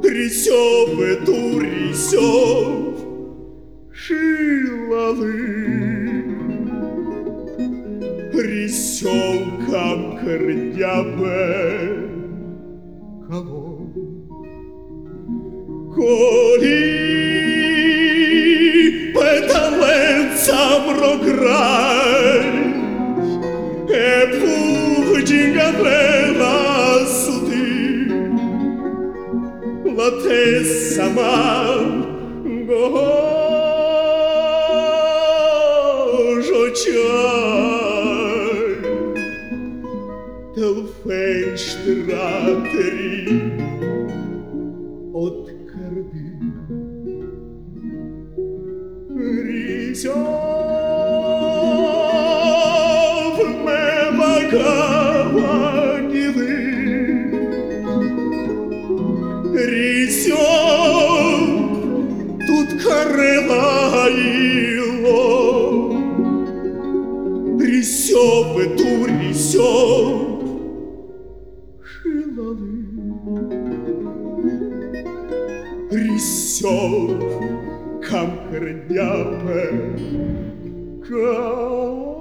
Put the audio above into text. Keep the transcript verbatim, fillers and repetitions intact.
Рісьове ту рісьов шилали, рісьовкам кердябе кавон. Коли петалецам рограй, епугдінга вела суди, лате сама гожочай, телфенштратері от карди. Різьов мема каваніли, різьов тут карелаїло, різьове ту різьов шилали, різьов кам кердябе кавон.